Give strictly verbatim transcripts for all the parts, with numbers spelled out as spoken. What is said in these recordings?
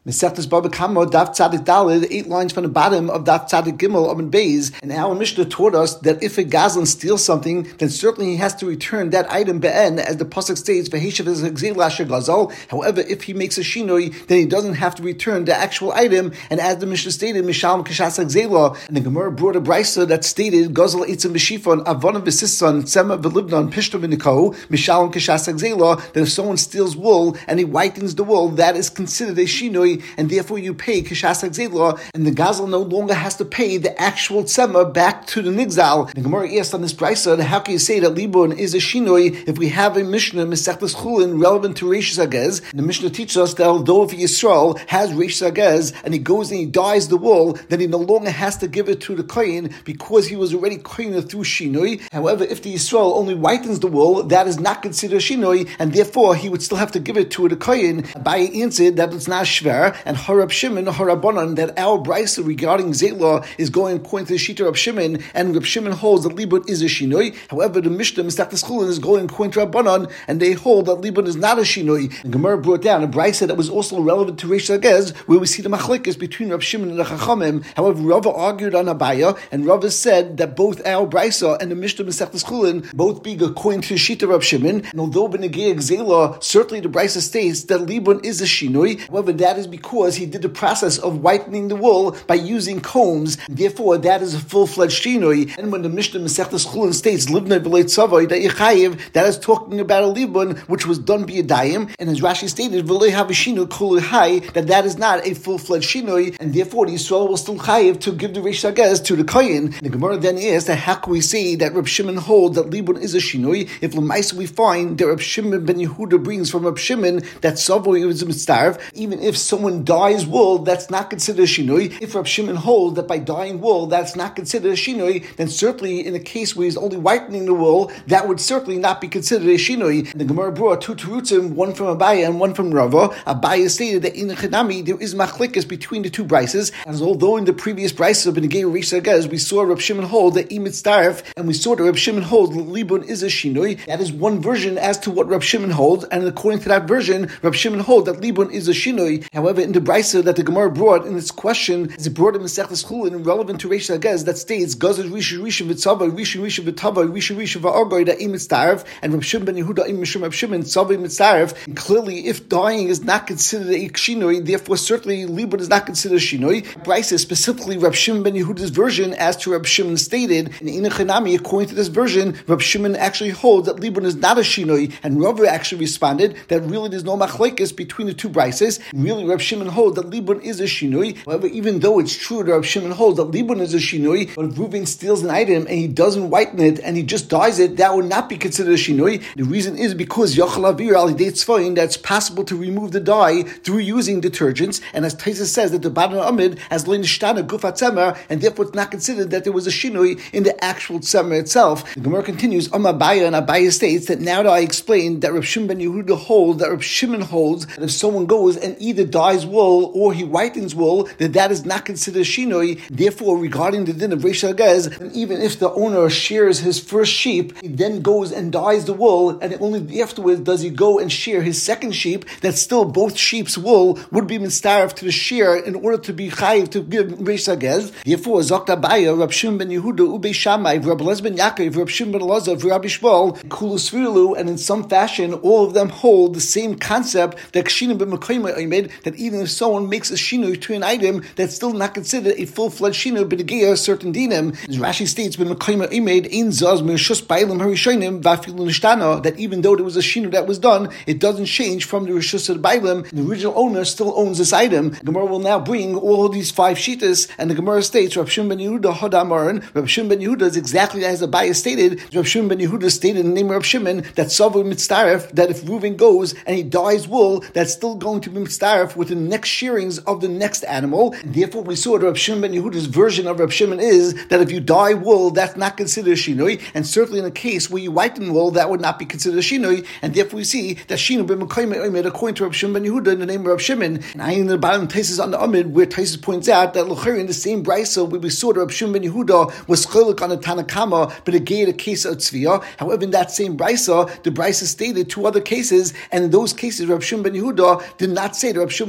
Mesechtes Baba Kama, Daf Tzadik Daled, eight lines from the bottom of Daf Tzadik Gimel Amud Beis, and our Mishnah taught us that if a Gazlan steals something, then certainly he has to return that item be'en, as the pasuk states, "V'heishav is Gzeilasher Gazal." However, if he makes a shinoi, then he doesn't have to return the actual item, and as the Mishnah stated, Mishalem Kashas Gzeila, and the Gemara brought a brisa that stated, "Gazal Eitzim B'Shifon, Avon V'Sisson, Tzema V'Libnon, Pishto V'Nikau, Mishalem Kashas Gzeila." That if someone steals wool and he whitens the wool, that is considered a shinoi, and therefore you pay Kashas Gzeila, and the Gazal no longer has to pay the actual tzema back to the Nigzal. The Gemara asked on this brisa, how can you say that Libun is a shinoi if we have a Mishnah, Mesechtes Chulin, relevant to Reish Agez? The Mishnah teaches us that although if Yisrael has Reish Agez and he goes and he dyes the wool, then he no longer has to give it to the Kohen because he was already Kohen through shinoi. However, if the Yisrael only whitens the wool, that is not considered shinoi, and therefore he would still have to give it to the Kohen. Abaye answered that it's not shver, and Harab Shimon, Harabanan, that our brisa regarding Zela is going according to the Shita Rab Shimon, and Rab Shimon holds that Libun is a shinoi. However, the Mishnah, Mesechtes Chulin, is going according to Rabbanan, and they hold that Libun is not a shinoi. And Gemara brought down a brisa that was also relevant to Reish Agez, where we see the machlekes between Rab Shimon and the Chachamim. However, Rava argued on Abaya, and Rava said that both our brisa and the Mishnah, Mesechtes Chulin, both be according to the Shita Rab Shimon. And although B'negei Zela, certainly the brisa states that Libun is a shinoi. However, that is because he did the process of whitening the wool by using combs. Therefore, that is a full-fledged shinoi. And when the Mishnah Mesechtes Chulin states Livnei B'lei Tzavai that Yechayev, that is talking about a Libun which was done by a Dayim. And as Rashi stated, V'lei Havishinu Kol Hai, that that is not a full-fledged shinoi, and therefore the Yisrael will still chayev to give the Reish Agez to the Kohen. The Gemara then asks that how can we say that Reb Shimon holds that Libun is a shinoi if L'maisa we find that Reb Shimon ben Yehuda brings from Reb Shimon that Savoy is a mitzdarv, even if someone dyes wool, that's not considered a shinoi. If Reb Shimon holds that by dyeing wool, that's not considered a shinoi, then certainly in a case where he's only whitening the wool, that would certainly not be considered a shinoi. And the Gemara brought two terutzim, one from Abaya and one from Rava. Abaya stated that in Chedami there is machlekes between the two brises, as although in the previous brises of B'negei Reish Agez we saw Reb Shimon hold that imitzdarv, and we saw that Reb Shimon holds that Libun is a shinoi. That is one version as to what Reb Shimon holds, and according to that version, Reb Shimon holds that Libun is a shinoi. However, in the brisa that the Gemara brought in its question, is it brought in Mesechtes Chulin relevant to Reish Agez that states Gazal Risha Risha V'Tzavai Risha Risha V'Tavai Risha Risha V'Argoi that imitzdarv, and Reb Shimon ben Yehuda im Mishum Reb Shimon Tzavai mitzdarv. Clearly, if dying is not considered a shinoi, therefore certainly Libun is not considered a shinoi. Brisa is specifically Reb Shimon ben Yehuda's version as to Reb Shimon stated. In Ina Chanami, according to this version, Reb Shimon actually holds that Libun is not a shinoi, and Rava actually responded that really there's no machlekes between the two brises. Really, Reb Shimon holds that Libun is a shinoi. However, even though it's true that Reb Shimon holds that Libun is a shinoi, but if Reuven steals an item and he doesn't whiten it and he just dyes it, that would not be considered a shinoi. The reason is because Yochel Avir al Yidei Tzvayin, that's possible to remove the dye through using detergents, and as Taisa says that the Badan Amid has learned Shtana Gufat Tzemer, and therefore it's not considered that there was a shinoi in the actual Tzemer itself. The Gemara continues, Am Abaya, and Abaya states that now that I explained that Reb Shimon ben Yehuda holds, that Reb Shimon holds, that if someone goes and either dyes wool or he whitens wool, that that is not considered shinoi. Therefore, regarding the din of Reish Agez, even if the owner shears his first sheep, he then goes and dyes the wool, and only afterwards does he go and shear his second sheep, that still both sheep's wool would be mitzdarf to the shear in order to be chayiv to give Reish Agez. Therefore, Zokta Baya, Reb Shimon ben Yehuda, Ubei Shammai, Reb Elazar ben Yaakov, Reb Shimon ben Elazar, Rabbi Shmuel, Kulus Virlu, and in some fashion, all of them hold the same concept that Kshinim ben Mekayma made, that even if someone makes a shinoi to an item, that's still not considered a full-fledged shinoi b'negei certain dinim. As Rashi states, ben Mekayma made in zaz mershus bailim harishonim vafilu nishtana, that even though there was a shinoi that was done, it doesn't change from the rishus of bailim. The original owner still owns this item. The Gemara will now bring all of these five shitas, and the Gemara states, Reb Shimon ben Yehuda hadamaran. Reb Shimon ben Yehuda is exactly as Abaya stated. Reb Shimon ben Yehuda stated in the name of Reb Shimon that Savo mitzdaref, that if Reuven goes and he dyes wool, that's still going to be mitzdaref with the next shearings of the next animal. And therefore, we saw that Reb Shimon ben Yehuda's version of Reb Shimon is that if you dye wool, that's not considered a shinoi, and certainly in a case where you whiten wool, that would not be considered a shinoi. And therefore, we see that shinoi ben Mekayma made according to Reb Shimon ben Yehuda in the name of Reb Shimon. And I in the bottom Taisus on the Amid, where Taisus points out that in the same brisa where we saw that Reb Shimon ben Yehuda was chiluk on the Tanakama, but it gave a case of tzviyah. However, in that same brisa, the brisa stated two other cases, and in those cases, Reb Shimon ben Yehuda did not say that Reb Shimon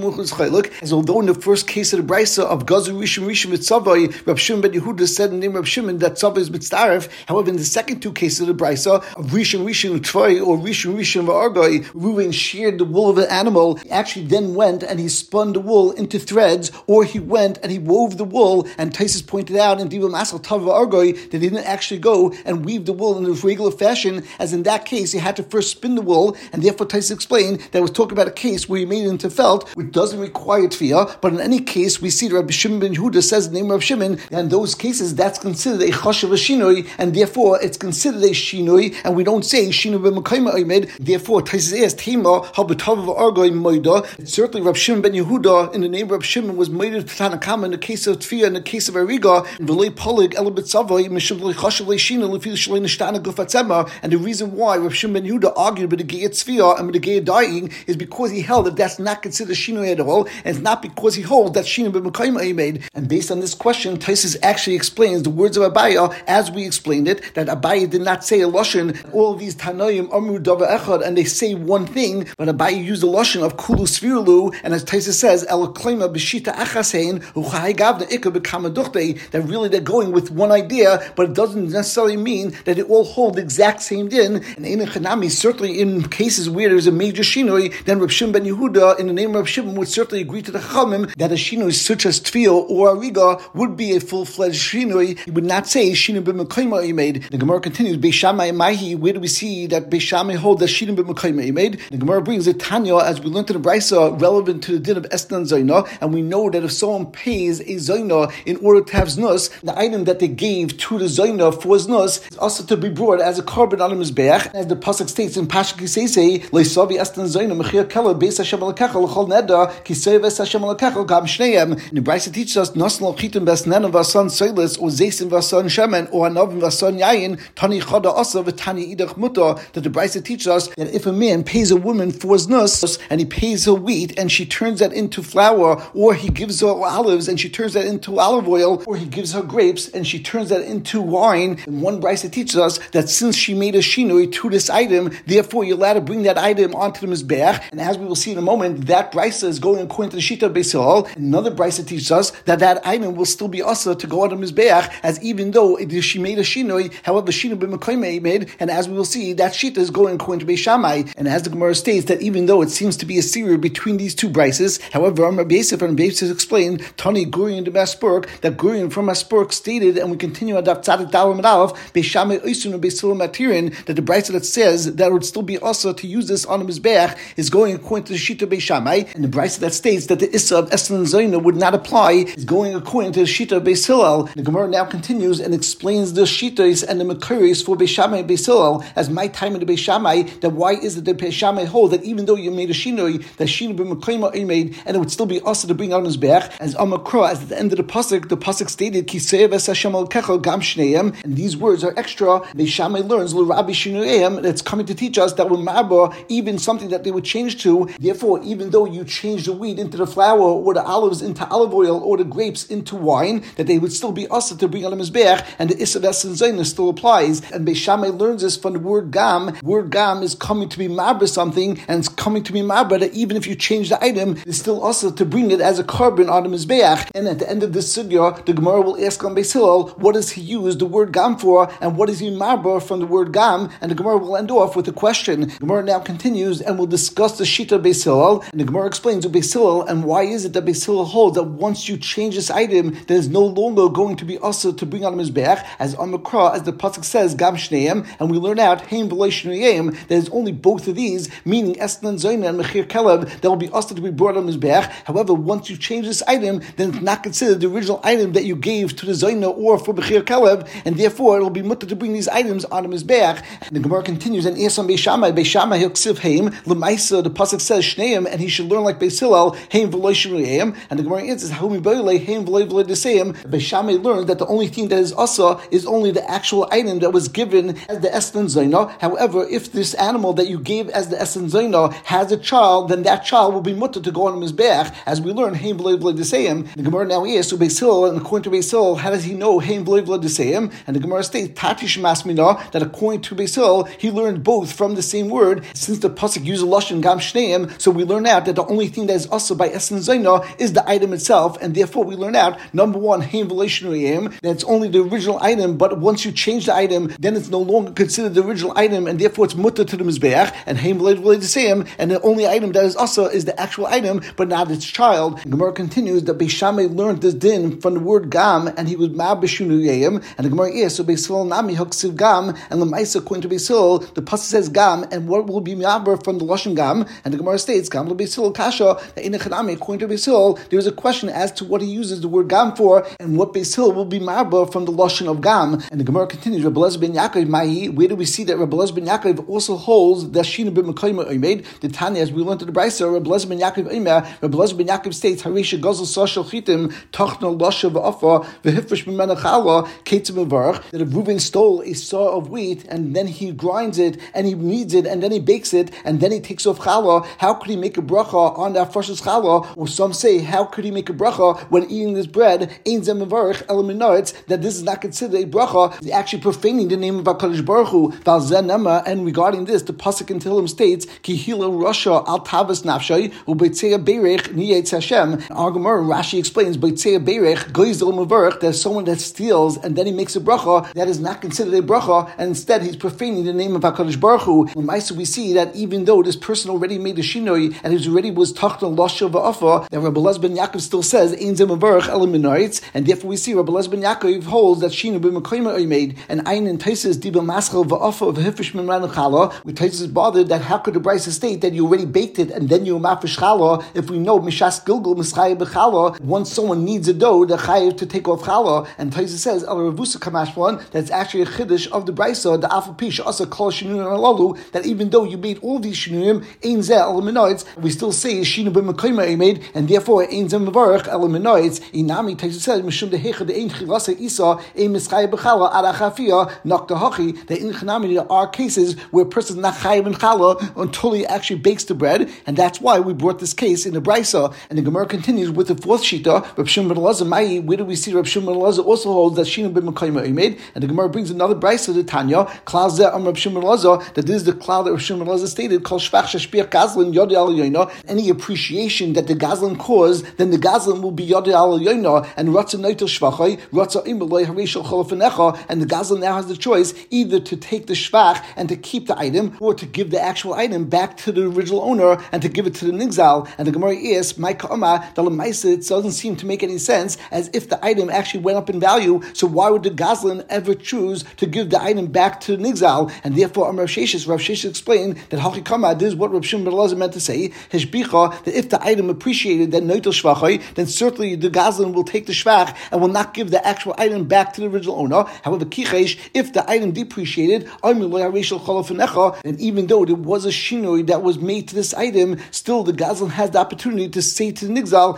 as although in the first case of the Brisa of Gazu Rishon Rishon Mitzavai, Rab Shimon ben Yehuda said in the name of Rab Shimon that Tzavah is Mitzdaref. However, in the second two cases of the Brisa of Rishon Rishon Tvai or Rishon Rishon V'Argai, Reuven sheared the wool of an animal. He actually then went and he spun the wool into threads, or he went and he wove the wool. And Taisus pointed out in Dibul Masal Tav V'Argai that he didn't actually go and weave the wool in the regular fashion, as in that case he had to first spin the wool, and therefore Taisus explained that was talking about a case where he made it into felt, which doesn't require tefillah. But in any case, we see that Rabbi Shimon ben Yehuda says the name of Shimon, and in those cases that's considered a chashav shinoi, and therefore it's considered a shinoi, and we don't say shinoi b'mekayma oimed. Therefore, Taisus asked Hema habutav v'argoi moida. Certainly, Rabbi Shimon ben Yehuda in the name of Rabbi Shimon was moida to Tanakama in the case of tefillah, in the case of ariga, and v'lei polig elabit savoi mishum chashav leishina lefi shalei nishtana gufatzema. And the reason why Rabbi Shimon ben Yehuda argued with the gei tefillah and with the gei dying is because he held that that's not considered shinoi at all, and it's not because he holds that shinoi b'mekayma made. And based on this question, Taisus actually explains the words of Abaya as we explained it, that Abaya did not say a lashon. All of these Tanoim amru davar echad, and they say one thing, but Abaya used the lashon of kulu svirlu, and as Taisus says, el klema b'shita achasein uchai gavna ikka b'kama duchte, that really they're going with one idea, but it doesn't necessarily mean that they all hold the exact same din. And Ein Chanami, certainly in cases where there's a major shinoi, then Reb Shimon ben Yehuda in the name of Reb Shimon would certainly agree to the Chachamim that a shinoi such as tefillah or ariga would be a full-fledged shinoi. He would not say shinoi b'mekayma he made. The Gemara continues, Beis Shammai Mahi, where do we see that Beis Shammai hold that shinoi b'mekayma he made? The Gemara brings a Tanya, as we learned in the Brisa, relevant to the din of Esnan Zaina, and we know that if someone pays a Zaina in order to have znus, the item that they gave to the Zaina for znus is also to be brought as a carbon on his mizbeach, as the pasuk states in Pashak Kisei, Leisavi Esnan Zaina mechir kela beis Hashem alakachal l'chol neda kisei ves Hashem alakachal gam shneim. And the Brisa teaches us Nasnal chitim besnenim vasan soilis or zeisim vasan shemen or anavim vasan yayin tani chada asa v'tani idach muta. That the Brisa teaches us that if a man pays a woman for znus and he pays her wheat and she turns that into flour, or he gives her olives and she turns that into olive oil, or he gives her grapes and she turns that into wine, and one Brisa teaches us that since she made a shinoi to this item, therefore you're allowed to bring that item onto the mizbeach. And as we will see in a moment, that Brisa is going according to the Shita Beis Hillel. Another Brisa teaches us that that item will still be asa to go on the mizbeach, as even though it, she made a shinoi, however shinoi b'mekayma made, and as we will see, that Shita is going according to Beis Shammai. And as the Gemara states that even though it seems to be a series between these two Brises, however, Rabbi Yosef and Rabbi Yosef explained Tani Gurion de Maspurk, that Gurion from Maspurk stated, and we continue on Daf Tzadik Dalam Aleph, Beis Shammai Oisun and Beis Hillel Matirin, that the Brisa that says that it would still be asa to use this on the mizbeach is going according to the Shita Beis Shammai, and the Brisa that states that the Issa of Esnan Zaina would not apply is going according to the Shita Beis Hillel. The Gemara now continues and explains the Shitas and the Makaris for Beis Shammai and Beis Hillel, as my time in the Beis Shammai, that why is it that Beis Shammai hold that even though you made a shinoi, that shinoi b'mekayma you made, and it would still be asa to bring on his mizbeach, as Amakra, as at the end of the pasuk, the pasuk stated Kisei ves Hashem alakachal gam shneim, and these words are extra. Beis Shammai learns l'Rabbi Shinoyim, that's coming to teach us that when Marba, even something that they would change to, therefore, even though you change the wheat into the flour, or the olives into olive oil, or the grapes into wine, that they would still be asa to bring on the mizbeach, and the Issa Ves and Zaina still applies. And Beis Shammai learns this from the word gam. Word gam is coming to be marba something, and it's coming to be marba that even if you change the item, it's still asa to bring it as a carbon on the mizbeach. And at the end of this sugya, the Gemara will ask on Beis Hillel, what does he use the word gam for, and what is he marba from the word gam? And the Gemara will end off with a question. The Gemara now continues and will discuss the Shita Beis Hillel, and the Gemara explains to Beis Hillel, and why is it that Beis Hillel holds that once you change this item, there is no longer going to be asa to bring on the mizbeach, as Amakra, as the pasuk says, gam shneim, and we learn out heim v'lei shnuyim, that is only both of these, meaning Esnan Zaina and Mechir Kelev, that will be asa to be brought on the mizbeach. However, once you change this item, then it's not considered the original item that you gave to the Zaina or for Mechir Kelev, and therefore it will be mutter to bring these items on the mizbeach. And the Gemara continues and asks on Beis Shammai, Beis Shammai hilksiv heim l'maisa. The pasuk says shneim, and he should learn like Beis Hillel heim v'lei shnuyim. And the Gemara answers haumi boile heim v'lei v'lei desayim. Beis Shammai learns that the only thing that is asa is only the actual item that was given as the Esnan Zaina. However, if this animal that you gave as the Esnan Zaina has a child, then that child will be mutter to go on his mizbeach, as we learn heim v'lei v'lei desayim. The Gemara now asks, so Beis Hillel, and according to Beis Hillel, how does he know heim v'lei v'lei desayim? And the Gemara states tatish masmina, that according to Beis Hillel, he learned both from the same word. Since the pasuk uses lashon gam shneim, so we learn out that the only thing that is also by essence Zaina is the item itself, and therefore we learn out, number one, Haim V'Leishnu that it's only the original item, but once you change the item, then it's no longer considered the original item, and therefore it's mutter to the Mizbeach, and Haim V'Leishnu and the only item that is also is the actual item, but not its child. And Gemara continues that Beis Shammai learned this din from the word Gam, and he was Ma B'Shunu Yayim, and the Gemara is, so Beis Hillel Nami Huksiv Gam, and Lemaisa according to Beis Hillel, the pasuk says Gam, and what will be Me'aber from the Lashon Gam, and the Gemara states, Gam Beis Hillel Kasha, that in the Chanami, according to Beis Hillel, there is a question as to what he uses the word Gam for, and what Beis Hillel will be Me'aber from the Lashon of Gam. And the Gemara continues, Rabbi Elazar ben Yaakov, Mahi, where do we see that Rabbi Elazar ben Yaakov also holds that Shina b'Mekayma Oimed, the Tanya, as we learned to the Brisa, Rabbi Elazar ben Yaakov Oimer, Rabbi Elazar ben Yaakov states, Harisha Gazel Sashal Chitim, Tochna Lasha V'Afa, V'Hifresh B'Mena Chala, Ketzim V'Varch, that if Reuven stole a saw of wheat, and then he grinds it, and he kneads it, and then he bakes it, and then he takes off challah, how could he make a bracha on that first challah? Or some say, how could he make a bracha when eating this bread, ein zeh mevarich ela minotz, that this is not considered a bracha, he's actually profaning the name of HaKadosh Baruch Hu, Val zeh nema, and regarding this, the pasuk in Tehillim states, Ki hila rasha al tavas nafshay, u'beitzea beirech niyetz Hashem. Our Gemara, Rashi explains, beitzea beirech goizel mevarich, there's someone that steals, and then he makes a bracha, that is not considered a bracha, and instead he's profaning the name of HaKadosh Baruch Hu. In Maisa we see that even though this person already made a shinoi, and he already was tachton lasha va'afa, that Rabbi Elazar ben Yaakov still says, ein zeh mevarich ela minotz, and therefore we see Rabbi Elazar ben Yaakov holds that shina b'Mekayma Oimed, and ein in Taisus dibel maschel va'afa v'hifresh b'Mena Chala, where Taisus is bothered that how could the Brisa state that you already baked it, and then you mafish chala, if we know mishas gilgul mischayah b'chala, once someone needs a dough, they're chayiv to take off chala, and Taisus says, el ravusa kamashwan, that's actually a chiddush of the Brisa, the afal pish asa kol shinun alalu, that even though you made all these shinuyim, ein zeh ela minotz, we still say shina b'Mekayma Oimed, and therefore ein zeh mevarich ela minotz. Inami Taisus says mishum dehecha de ein chilasa isa ein mischayah b'chala ad achafia nokta hachi, that in Chanami there are cases where a person is not chayiv in chala until he actually bakes the bread, and that's why we brought this case in the Brisa. And the Gemara continues with the fourth shita, Reb Shimon ben Elazar, Mai, where do we see Reb Shimon ben Elazar also holds that shina b'Mekayma Oimed, and the Gemara brings another Brisa to Tanya, klal zeh am Reb Shimon ben Elazar, that this is the klal that Reb Shimon ben Elazar stated, kol shvach shashpir gazlan yodei al yoina, any appreciation that the gazlan caused, then the gazlan will be yodei al yoina, and ratza noitel shvachai, ratza imeloi harishal cholafanecha, and the gazlan now has the choice either to take the shvach and to keep the item, or to give the actual item back to the original owner and to give it to the nigzal. And the Gemara is, my ka'ama, the lemaisa, it doesn't seem to make any sense, as if the item actually went up in value, so why would the gazlan ever choose to give the item back to the nigzal? And therefore, Rav Sheshes, Rav Sheshes explained that hachikama, this is what Rav Shimon ben Elazar meant to say, heshbicha, that if the item appreciated that noitel shvachai, then certainly the gazlan will take the shvach and will not give the actual item back to the original owner. However, kichesh, if the item depreciated, and even though there was a shinoi that was made to this item, still the gazlan has the opportunity to say to the nigzal,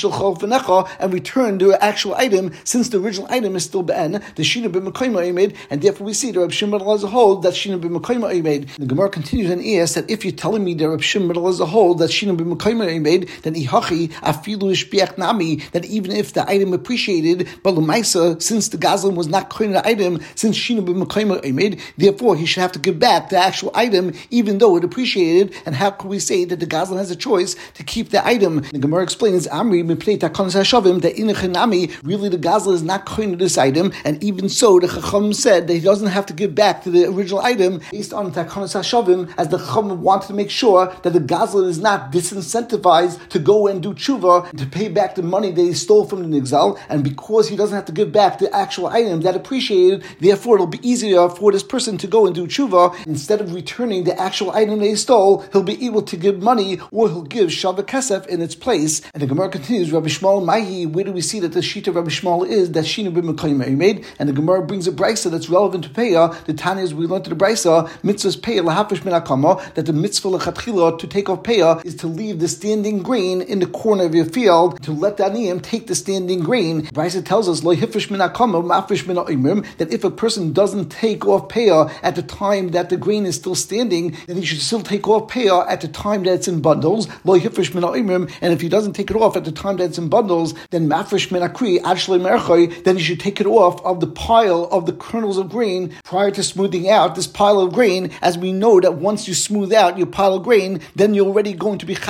and return the actual item, since the original item is still be'en, the shina b'Mekayma Oimed, and therefore we see the Reb Shimon ben Elazar hold that shina b'Mekayma Oimed. The Gemara continues and asks that if you're telling me that Reb Shimon ben Elazar hold that shina b'Mekayma Oimed, then ihachi afilu ishbiach nami, that even if the item appreciated, but l'maisa, since the gazlan was not kohen the item, since shina b'Mekayma Oimed, therefore he should have to give back the actual item, even though it appreciated. And how can we say that the gazlan has a choice to keep the item? The Gemara explains, Amri mipnei takonos hashavim, that in a chenami, really the gazlan is not kohen to this item, and even so, the Chacham said that he doesn't have to give back to the original item based on takonos hashavim, as the Chacham wanted to make sure that the gazlan is not disincentivized to go and do tshuva, to pay back the money that he stole from the nigzal, and because he doesn't have to give back the actual item that appreciated, therefore it'll be easier for this person to go and do tshuva. Instead of returning the actual item that he stole, he'll be able to give money, or he'll give shava kesef in its place. And the Gemara continues, Rabbi Shmuel Mahi, where do we see that the sheet of Rabbi Shmuel is that shina b'Mekayma Oimed? And the Gemara brings a brisa that's relevant to Peah. The Tanya, as we learned to the brisa, mitzvahs Peah lahafish min hakama, that the mitzvah lechatchila to take off Peah is to leave the standing grain in the corner of your field, to let the aniyim take the standing grain. The brisa tells us lo hifish min hakama mafish min ha'imrim, that if a person doesn't take off Peah at the time that the grain is still standing, then he should still take off Peah at the time that it's in bundles, lo hifish min ha'imrim, and if he doesn't take it off at the time that it's in bundles, then mafish min hakri ad shlei merchai, then he should take it off of the pile of the kernels of grain prior to smoothing out this pile of grain, as we know that once you smooth out your pile of grain, then you're already going to be chayav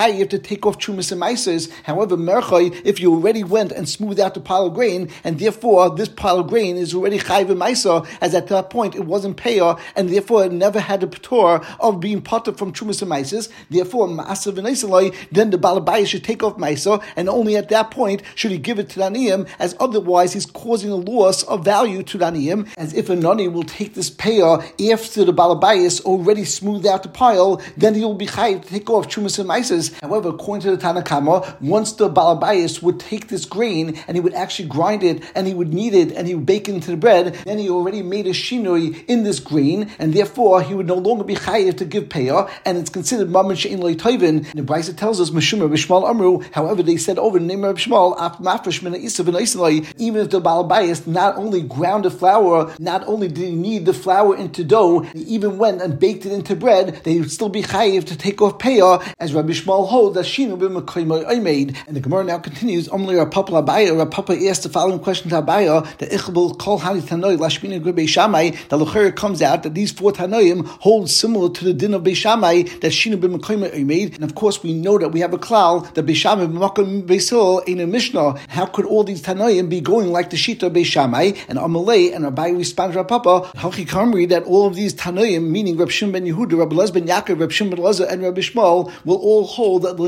chayiv to take off trumas and maises. However, merchay, if you already went and smoothed out the pile of grain, and therefore this pile of grain is already chayiv and maisa, as at that point it wasn't payah, and therefore it never had a patur of being potter from trumas and maises. Therefore, ma'asav v'neisaloi, then the balabaya should take off maisa, and only at that point should he give it to the aniyim, as otherwise he's causing a loss of value to the aniyim, as if a nani will take this payah after the balabayas already smoothed out the pile, then he will be chayiv to take off trumas and maises. However, according to the Tanakama, once the balabayas would take this grain and he would actually grind it and he would knead it and he would bake it into the bread, then he already made a shinui in this grain, and therefore he would no longer be chayiv to give payah, and it's considered mammon she'in lo toivin. The Brisa tells us Meshumah Bishmal Amru. However, they said over the name of Bishmal, after mafresh mina isav and isalai, even if the balabayas not only ground the flour, not only did he knead the flour into dough, he even went and baked it into bread, they would still be chayiv to take off payah, as Rabbi Shmuel holds that shinu b'mekayim oimed. And the Gemara now continues. Omli Rav Papa Abaya. Rav Papa asked the following question to Abaya: the ichbul kol hani tanoi lashmina g'rei Beishamai. The lechera comes out that these four tanoim hold similar to the din of Beishamai, that shinu b'mekayim oimed. And of course, we know that we have a klal that Beishamai b'makom Beisil ain't a mishnah. How could all these tanoim be going like the shita of Beishamai? And Amalei and Abaya responds to Rav Papa, Hachi Kamri, that all of these tanoim, meaning Reb Shimon ben Yehuda, Reb Elazar ben Yaakov, Reb Shimon ben Elazar, and Rabbi Shmuel, will all hold that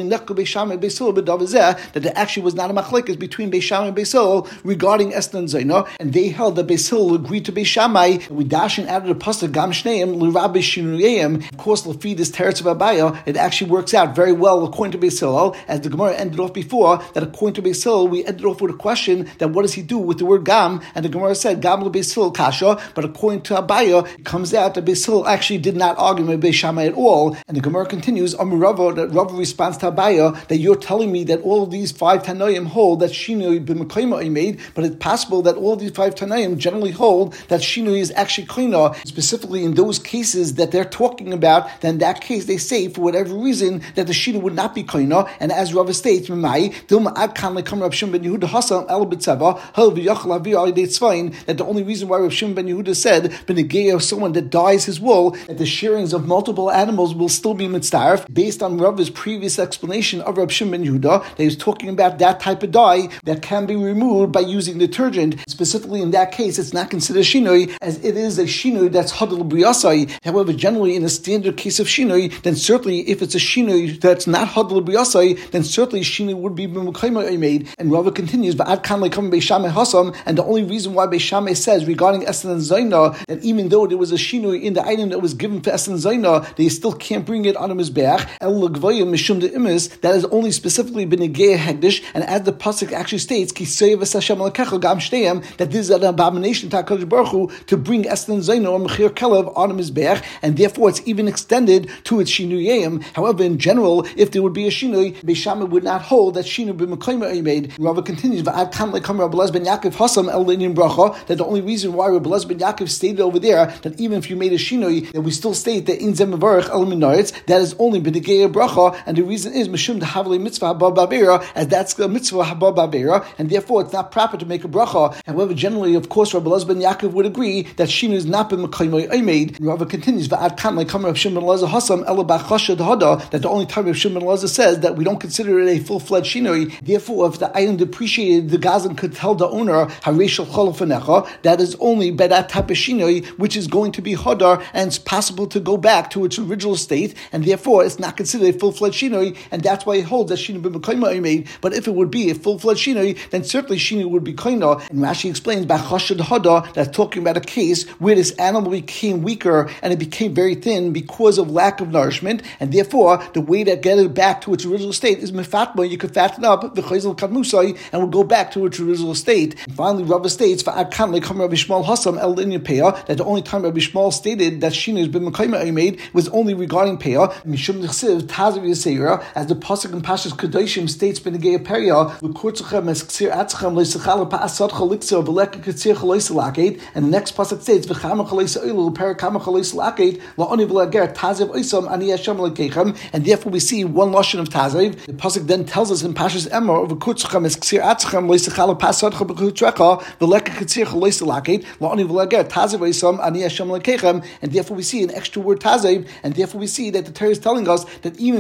that there actually was not a machlekes between Beis Shammai and Beis Hillel regarding Esther and Zaina, and they held that Beis Hillel agreed to Beis Shammai. We dashin out of the pasuk Gam Shneim L'Rabbi Shinuyim. Of course, Lefi this teretz of Abaya, it actually works out very well according to Beis Hillel, as the Gemara ended off before. That according to Beis Hillel, we ended off with a question that what does he do with the word Gam, and the Gemara said Gam LeBeis Hillel Kasha. But according to Abaya, it comes out that Beis Hillel actually did not argue with Beis Shammai at all, and the Gemara continues. Amurava, that Rava responds to Abaya, that you're telling me that all of these five Tanoim hold that Shinui b'Mekayma made, but it's possible that all of these five Tanoim generally hold that Shinui is actually Klina, specifically in those cases that they're talking about. Then in that case they say for whatever reason that the Shinui would not be Klina, and as Rava states, Memai, Dilma Ad Kan Lekam Rav Shimon ben Yehuda Hasan El B'Tzeva, Hel V'Yachal Avi Ali Deitzvain, that the only reason why Rav Shimon ben Yehuda said Benegay of someone that dyes his wool, that the shearings of multiple animals will still be mitzdarf, based on Rava's previous explanation of Rav Shimon ben Yehuda, that he was talking about that type of dye that can be removed by using detergent. Specifically in that case, it's not considered shinui, as it is a shinui that's hadal b'yasai. However, generally in a standard case of shinui, then certainly if it's a shinui that's not hadal b'yasai, then certainly shinui would be b'mukayma made. And Rava continues, "Ba'ad kan lekam Beis Shammai hasam," and the only reason why Beis Shammai says regarding Esther and Zaina that even though there was a shinui in the item that was given for Esther and Zaina, they still can't bring it on a mizbeach. El legvayim mishum de imis, that is only specifically been a gay hegdish, and as the pasuk actually states, Kisei v'sashem lekecha gam shteim, that this is an abomination to HaKadosh Baruch Hu to bring Esther and Zaina or mechir kelev on a mizbeach, and therefore it's even extended to its shinuyim. However, in general, if there would be a shinui, Beis Shammai would not hold that shinui b'mekayma made. Rava continues, "Va'ad kan lekam Rabbi Elazar ben Yaakov hasam el linyan bracha," that the only reason why Rabbi Elazar ben Yaakov stated over there that even if you made a shinui, that we still state that in zem mevarich el minaretz, that is only b'negei bracha, and the reason is mishum dehavli mitzvah haba b'avera, as that's the mitzvah haba b'avera, and therefore it's not proper to make a bracha. However, generally, of course, Rabbi Elazar ben Yaakov would agree that shinui is not b'mekayma made. Rava continues, "Va'ad kan lekam Rav Shimon ben Elazar hasam el b'chasha d'hada," that the only time Rav Shimon ben Elazar says that we don't consider it a full-fledged shinui. Therefore, if the item depreciated, the gazan could tell the owner hareshal cholofanecha, that is only by that type of shinui which is going to be hadar, and it's possible to go back to its original state, and therefore it's not considered a full-fledged shinui, and that's why it holds that shinui b'mekayma made. But if it would be a full-fledged shinui, then certainly shinui would be kaina. And Rashi explains by chashad hada, that's talking about a case where this animal became weaker and it became very thin because of lack of nourishment, and therefore the way to get it back to its original state is mefatma. You could fatten up the chayzel kadmusai and will go back to its original state. And finally, Rava states "Va'ad kan lekam Rabbi Shmuel hasam el linyan peah," that the only time Rabbi Shmuel stated that shinui has been mekayma made was only regarding peah. Mishum nechsiv tazav yisera, as the pasuk in Pashas Kedoshim states "Benegei peah v'kurtzachem es ktsir atzchem leisachal pa'asad chaliksor v'leka ktsir chaloisalaked," and the next pasuk states "V'chama chaloisailu perakama chaloisalaked la'oni v'lager tazav oisam ani Hashem lekechem," and therefore we see one lashon of tazav. The pasuk then tells us in Pashas Emor "V'kurtzachem es ktsir atzchem leisachal pa'asad chaliksor v'leka ktsir chaloisalaked la'oni v'lager tazav oisam ani Hashem lekechem," and therefore we see an extra word tazav, and therefore we see that the Torah is telling us that even if you made a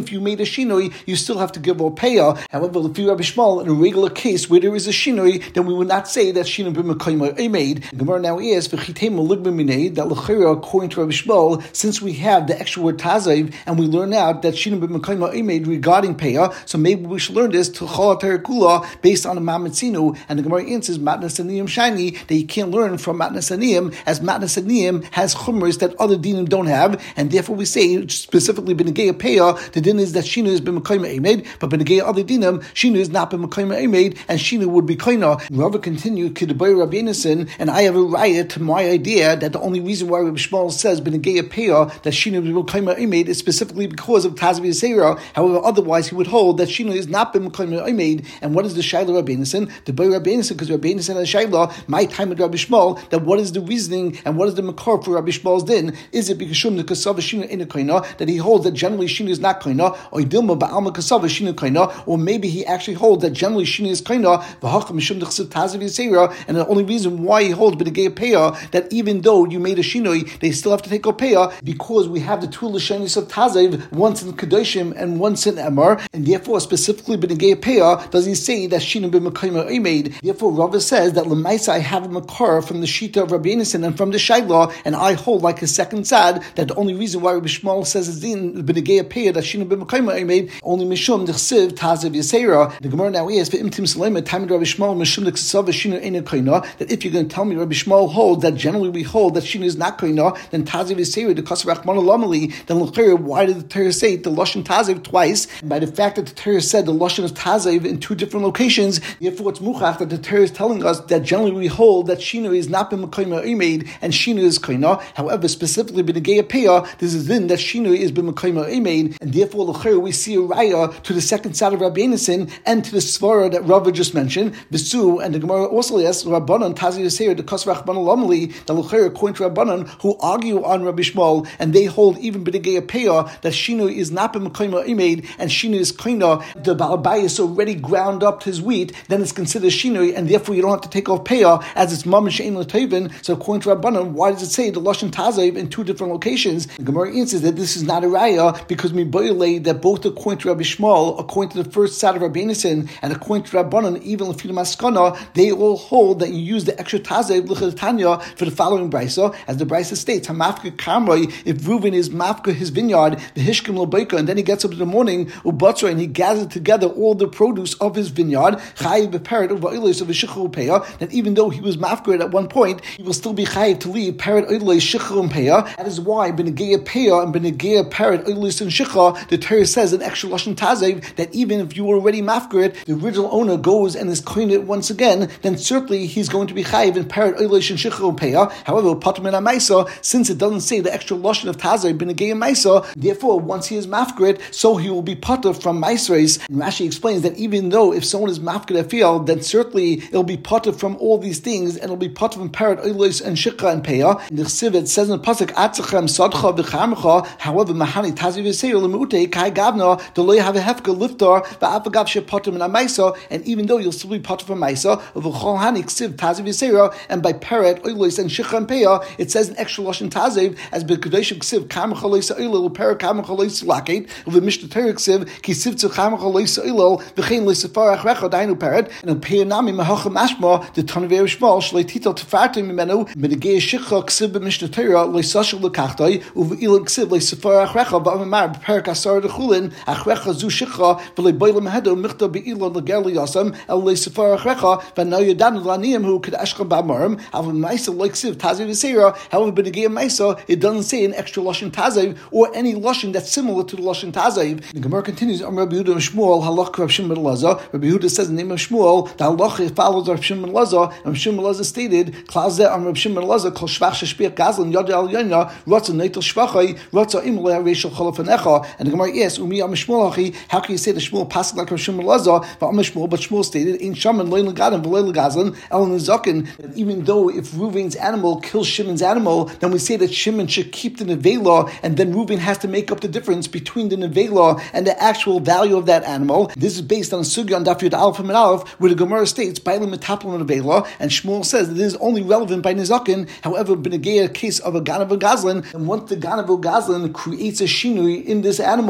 shinoi, you still have to give a payah. However, if you Rabbi Shmuel, in a regular case where there is a shinoi, then we would not say that shinoi b'mekayim made. Gemara now is v'chitema ligba that l'chira, according to Rabbi Shmuel, since we have the extra word tazav, and we learn out that shinoi b'mekayim made regarding payah, so maybe we should learn this to chala terakula based on a mamatzinu. And the Gemara answers matnas aniyim shiny that you can't learn from matnas aniyim, as matnas aniyim has chumras that other dinim don't have, and therefore we say specifically b'negei payah, the din is that shinoi is b'mekayim made, but b'negei other dinim, shinoi is not b'mekayim made, and shinoi would be koina. Rabbi continued, K'debay Rabbi Yonasan, and I have a riot to my idea that the only reason why Rabbi Shmuel says b'negei payah that shinoi is b'mekayim made is specifically because of tazav yisera. However, otherwise he would hold that shinoi is not b'mekayim made. And what is the shayla Rabbi Yonasan? The Bay Rabbi Yonasan, because Rabbi Yonasan has shayla, my time with Rabbi Shmuel, that what is the reasoning and what is the makar for Rabbi Shmuel's din? Is it because shum the kasava shinoi in a koina that he holds that generally shinoi is not koina, or dilma ba'alma kasava shinoi koina, or maybe he actually holds that generally shinoi is koina v'hacham mishum dechsev tazav yisera, and the only reason why he holds b'negei payah that even though you made a shinoi, they still have to take a payah because we have the two lashonos of tazav, once in kedoshim and once in emor, and therefore specifically b'negei payah does he say that shinoi b'mekayim made. Therefore, Rava says that l'maisa I have a makar from the shita of Rabbi Yonasan and from the shayla, and I hold like a second sad that the only reason why Rabbi Shmuel says is in b'negei payah that shinoi b'mekayim made only mishum dechsev tazav yisera. The Gemara now is v'imtim salema time of Rabbi Shmuel mishum dechsev shinoi ina koina, that if you're going to tell me Rabbi Shmuel holds that generally we hold that shinoi is not koina, then tazav yisera the kasar rachmana lamali, then l'chira why did the Torah say the lashon tazav twice? And by the fact that the Torah said the lashon of tazav in two different locations, therefore it's muchach that the Torah is telling us that generally we hold that shinoi is not b'mekayim made and shinoi is koina. However, specifically b'negei payah, this is then that shinoi is b'mekayim made, and therefore l'chira we see a raya to the second side of Rabbi Yonasan and to the svara that Rava just mentioned. V'su, and the Gemara also asks Rabbanan tazav yisera the kasar rachmana lamali, the l'chira according to Rabbanan who argue on Rabbi Shmuel and they hold even b'negei payah that shinoi is not b'mekayim made and shinoi is koina. The Baal Bayis already ground up his wheat, then it's considered shinoi, and therefore you don't have to take off payah as it's mamash she'ein l'tovin. So according to Rabbanan, why does it say the lashon tazav in two different locations? The Gemara answers that this is not a raya because miboyle that both according to Rabbi Shmuel, according to the first side of Rabbi Yonasan, and according to Rabbanan, even l'fidim maskana, they all hold that you use the extra tazav l'chetanya for the following brisa, as the brisa states, hamafka kamroi, if Reuven is mafka his vineyard, the hishkim l'beika, and then he gets up in the morning ubatzra and he gathers together all the produce of his vineyard, chayiv beperet of oilos of a shichur peah, that even though he was mafka at one point, he will still be chayiv to leave peret oilos shichur peah. That is why b'negei peah and b'negei peret oilos and shichur, the Torah says in extra lashon tazav that even if you were already mafka it, the original owner goes and is cleaning it once again, then certainly he's going to be chayiv in peret oilos and shichur peah. However, patur min ha'maisa, since it doesn't say the extra lashon of tazav b'negei maisa, therefore once he is mafka it, so he will be patur from maisres. And Rashi explains that even though if someone is mafka a field, then certainly it'll be patur from all these things, and it'll be patur from peret oilos and shichur and peah. In the Chsiv it says in the pasuk atzachem sadcha v'charmecha. However, mahani tazav yisrael lemute kai gavna the lo have a hefka liftar va'afagav shepatur min ha'maisa, and even though you'll still be patur from maisa of v'chol hani Chsiv tazav yisrael, and by peret oilos and shichur and peah, it says in extra lashon tazav as b'kadosh Chsiv karmecha loisa oilel peret karmecha loisa laket of the Mishnah Torah Chsiv ki sivtzu karmecha loisa oilel v'chein loisa farach recha dainu peret, and in peah nami mahacha mashma the ton of Rabbi Shmuel shlei titel tefartim mimenu b'negei shichur Chsiv b'Mishnah Torah loisa shel lekachtai uve'ilan Chsiv loisa farach recha v'amar b'perak asar dechulin achrecha zu shichur v'lei boilam hedo michta be'ilan leger liyasam el loisa farach recha v'nau yadanu laniyim who could ashka b'amarim avim maisa like Chsiv tazav yisera. However, b'negei maisa it doesn't say an extra lashon tazav or any lashon that's similar to the lashon tazav. The Gemara continues on Rabbi Yehuda and Shmuel halach Rabbi Shimon ben Elazar. Rabbi Yehuda says in the name of Shmuel the halach follows Rabbi Shimon ben Elazar, and Rabbi Shimon ben Elazar stated klazeh on Rabbi Shimon ben Elazar kol shvach sheshpiach gazlan yad al yanya ratza neitel shvachai ratza imle harishal chalafanecha. And the Gemara asks umi am Shmuel hachi, how can you say the Shmuel pasuk like Rabbi Shimon ben Elazar but am Shmuel but Shmuel stated in shaman loy legadim v'loy legazlan el nizakin, that even though if Reuven's animal kills Shimon's animal, then we say that Shimon should keep the nevela, and then Reuven has to make up the difference between the nevela and the actual value of that animal. This is based on a sugya on Daf Yud Aleph and Aleph, where the Gemara states bailim metapel nevela, and Shmuel says that it is only relevant by nizakin. However, b'negei a case of a ganav gazlan, and once the ganav gazlan creates a shinui in this animal, and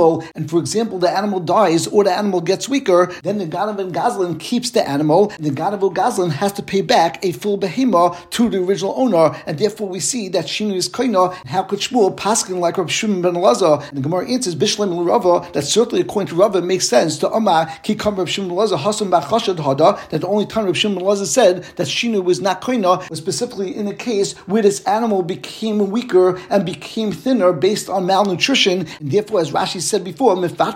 if, for example, the animal dies or the animal gets weaker, then the Ganav and Gazlan keeps the animal, and the Ganav or Gazlan has to pay back a full behemah to the original owner, and therefore we see that Shinu is koina. How could Shmuel paskin like Rav Shimon ben Elazar? And the Gemara answers Bishlam Rava that certainly according to Rava it makes sense to Amar ki kam Rav Shimon ben Elazar hasam b'chashad hada, that the only time Rav Shimon ben Elazar said that Shinu was not koina was specifically in a case where this animal became weaker and became thinner based on malnutrition, and therefore, as Rashi said before,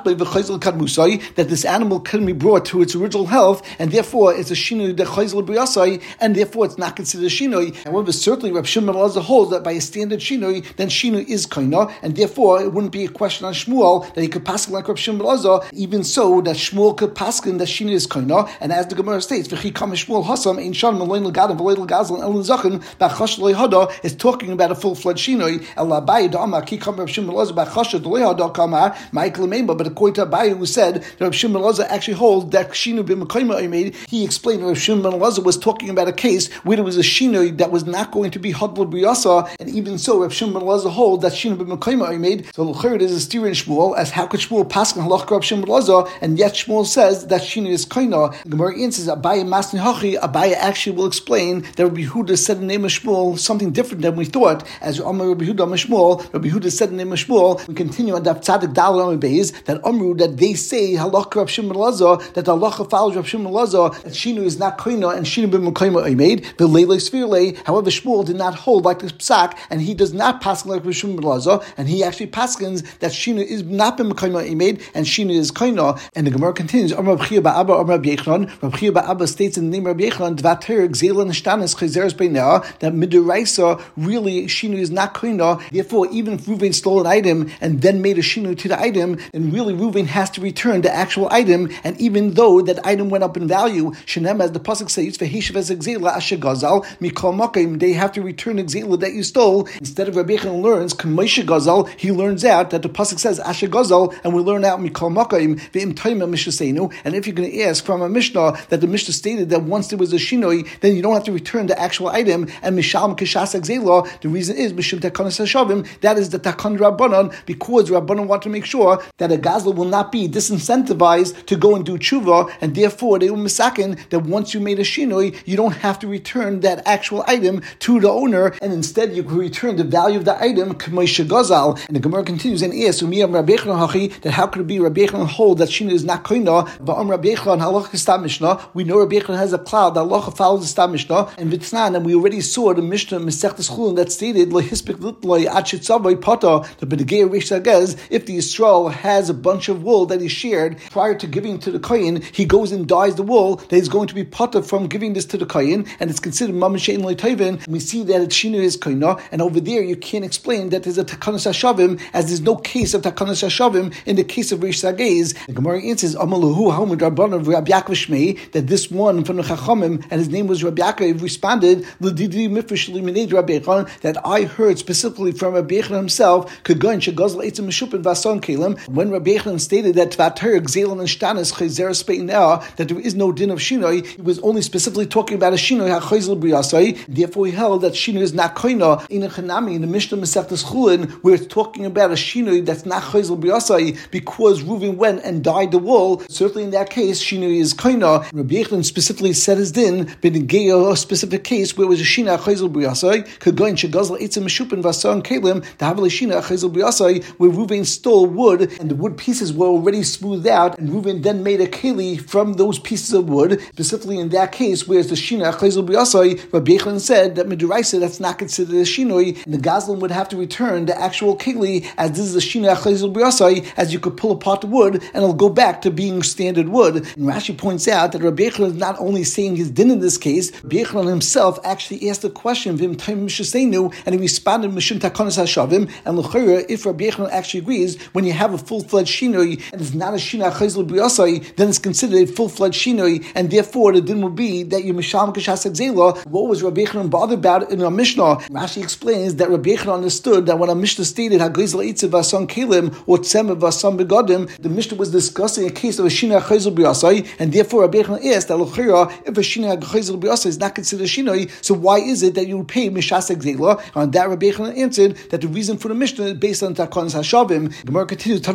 that this animal can be brought to its original health, and therefore it's a Shinu de chayzel b'yasai, and therefore it's not considered a Shinui. However, certainly Rav Shimon ben Elazar holds that by a standard Shinui, then Shinu is koina, and therefore it wouldn't be a question on Shmuel that he could paskin like Rav Shimon ben Elazar, even so that Shmuel could paskin that Shinu is koina, and as the Gemara states, v'chi kam Shmuel hasam ein shan meloin l'gadim v'loin l'gazlan el l'zachin b'chash l'hada is talking about a full-fledged Shinui. El Abaye da'amar ki kam Rav Shimon ben Elazar b'chash l'hada kamar Michael Memba, but according to Abaye who said that Rav Shimon ben Elazar actually holds that Shinu b'mekayma made, he explained that Rav Shimon ben Elazar was talking about a case where there was a Shinui that was not going to be hadl b'yasa, and even so Rav Shimon ben Elazar holds that Shinu b'mekayma made. So l'chayr is a steer in Shmuel, as how could Shmuel pass on halach Rav Shimon ben Elazar, and yet Shmuel says that Shinu is koina. The Gemara answers Abaye masni hachi. Abaye actually will explain that Rabbi Yehuda said the name of Shmuel something different than we thought. As Amar Rabbi Yehuda Shmuel, Rabbi Yehuda said the name of Shmuel. We continue on Daf Tzadik Dal Amar Beis that Amru that they say halach Rav Shimon ben Elazar, that the halacha follows Rav Shimon ben Elazar, that Shinu is not koina and Shinu b'mekayma made. The leilei svirlei. However, Shmuel did not hold like this psak, and he does not paskin like Rav Shimon ben Elazar, and he actually paskins that Shinu is not b'mekayma made and Shinu is koina. And the Gemara continues. Amar Rav Chia ba'Abba Amar Rav Yechon. Rav Chia ba'Abba states in the name of Rav Yechon dvater gzelan shtanis chayzeres beinah, that midiraisa really Shinu is not koina. Therefore, even if Reuven stole an item and then made a Shinu to the item, then really Reuven has to return the actual item, and even though that item went up in value, Shenem, as the pasuk says, v'hishav es gzela asher gazal mikol makim, they have to return the gzela that you stole. Instead of Rabbi Yechon learns k'moshe gazal, he learns out that the pasuk says asher gazal, and we learn out mikol makim v'im taima mishnaseinu. And if you're going to ask from a mishnah that the mishnah stated that once there was a shinoi, then you don't have to return the actual item, and misham kishas gzela, the reason is mishum takanas hashavim, that is the takan rabbanon, because rabbanon want to make sure that a gazla will not be disincentivized to go and do tshuva, and therefore they will misaken that once you made a shinoi, you don't have to return that actual item to the owner, and instead you can return the value of the item k'moshe gazal. And the Gemara continues and asks, "Umiyam Rabbi Yechon hachi," that how could it be Rabbi Yechon hold that shinoi is not koina? Va'am Rabbi Yechon halacha stam mishnah. We know Rabbi Yechon has a cloud that halacha follows the stam mishnah, and v'tznan, and we already saw the mishnah Masechtas Chulin that stated lehispik litloi ad shetzavoi pata, the B'negei Reish Sagez, if the Yisrael has a bunch of wool that he shared prior to giving to the kohen, he goes and dyes the wool, that he's going to be pata from giving this to the kohen, and it's considered mamash she'en lo toivin. We see that it's shinu is koina, and over there you can't explain that there's a takanas hashavim, as there's no case of takanas hashavim in the case of Reish Sagez. The Gemara answers Amalahu Hamud Rabban of Rabbi Yaakov Shmei, that this one from the Chachamim, and his name was Rabbi Yaakov, responded L'didi mifresh liminei Rabbi Yechon, that I heard specifically from Rabbi Yechon himself, Kagan shegazal etzim meshupin vason kelim, when Rabbi Yechon stated that Tvater gzelan and shtanis chayzeres beinah, that there is no din of shinoi, he was only specifically talking about a shinoi hachayzel b'yasai. Therefore, he held that shinoi is not koina. In a chanami in the Mishnah Masechtas Chulin, where it's talking about a shinoi that's not chayzel b'yasai because Reuven went and dyed the wool. Certainly, in that case, shinoi is koina. Rabbi Yechon specifically said his din, but in a specific case where it was a shinoi chayzel b'yasai, kagoin shegazal etzim meshupin vason kelim, the havali shinoi chayzel b'yasai, where Reuven stole wood and the wood pieces were already smoothed out, and Reuven then made a keli from those pieces of wood. Specifically in that case, where it's the shinoi chayzel b'yasai, Rabbi Yechon said that midiraisa that's not considered a shinoi, and the gazlan would have to return the actual keli, as this is a shinoi chayzel b'yasai, as you could pull apart the wood and it'll go back to being standard wood. And Rashi points out that Rabbi Yechon is not only saying his din in this case, Rabbi Yechon himself actually asked the question, Vim Taim Mishasenu, and he responded, Mishum Takanas Hashavim. And l'chayra, if Rabbi Yechon actually agrees, when you have a full-fledged shinoi and it's not a shinoi chayzel b'yasai, then it's considered a full-fledged shinoi, and therefore the din will be that you misham kashas zela. What was Rabbi Yechon bothered about in our Mishnah? Rashi explains that Rabbi Yechon understood that when a Mishnah stated hagezel itzav vason kelim or tzemev vason begadim, the Mishnah was discussing a case of a shinoi chayzel b'yasai, and therefore Rabbi Yechon asked that l'chayra, if a shinoi chayzel b'yasai is not considered a shinoi, so why is it that you would pay mishas zela? On that Rabbi Yechon answered that the reason for the Mishnah is based on takanas hashavim. Gemara continues, Tana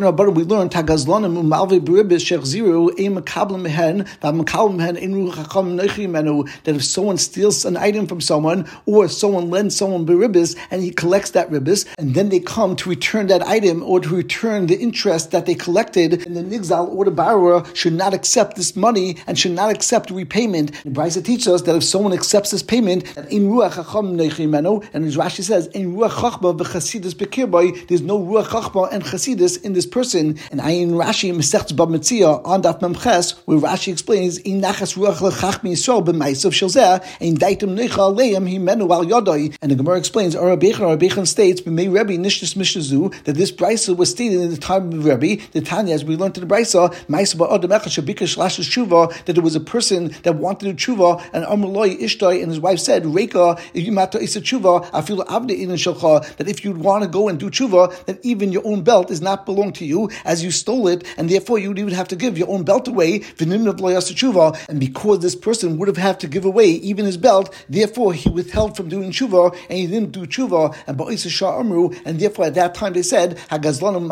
Rabbanan we learned Tagazlanim umalve beribis shechziru ein makabel mehen v'makabel mehen ein ruach chacham noichi menu, that if someone steals an item from someone or someone lends someone beribis and he collects that ribis and then they come to return that item or to return the interest that they collected, and the nigzal or the borrower should not accept this money and should not accept repayment. The Brisa teaches us that if someone accepts this payment, that ein ruach chacham noichi menu, and as Rashi says, ein ruach chachma v'chasidus bekirbai, there's no ruach chachma and chasidus in this person. And Ayin Rashi Masechta Bava Metzia on Daf Memches, where Rashi explains in nachas ruach lechachmi yisrael b'maisav shelzeh ein daitem neicha aleim himenu al yodai. And the Gemara explains, Or Rabbeichan, or Rabbeichan states, b'mei Rebbe nishnis mishnazu, that this brisa was stated in the time of Rebbe. The Tanya, as we learned in the brisa, maisav ba'odem echad shabikash lashus tshuva, that there was a person that wanted to do tshuva, and Amrloi Ishtai and his wife said, Reika, if you matter isa tshuva, afilu avde in shalcha, that if you want to go and do tshuva, that even your own belt does not belong to you, as you stole it, and therefore you would even have to give your own belt away. And because this person would have had to give away even his belt, therefore he withheld from doing tshuva, and he didn't do tshuva. And and therefore at that time they said, if a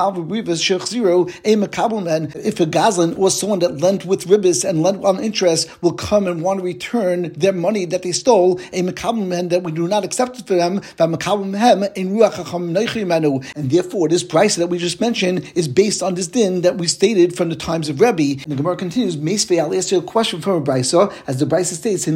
gazlan or someone that lent with ribis and lent on interest will come and want to return their money that they stole, a mekabel that we do not accept it for them, and therefore this price that we just mentioned is based on this din that we stated from the times of Rebbe. And the Gemara continues, Meisvei, I'll ask you a question from a Brisa, as the Brisa states,